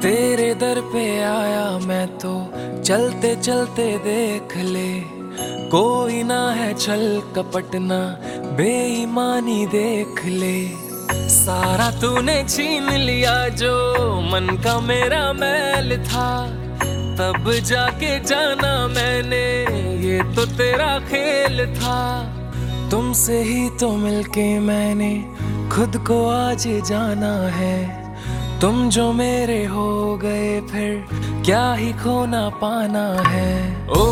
तेरे दर पे आया मैं तो चलते चलते देख ले, कोई ना है छल कपट ना बेईमानी देख ले। सारा तूने छीन लिया जो मन का मेरा मैल था, तब जाके जाना मैंने ये तो तेरा खेल था। तुमसे ही तो मिलके मैंने खुद को आज जाना है, तुम जो मेरे हो गए फिर क्या ही खोना पाना है। ओ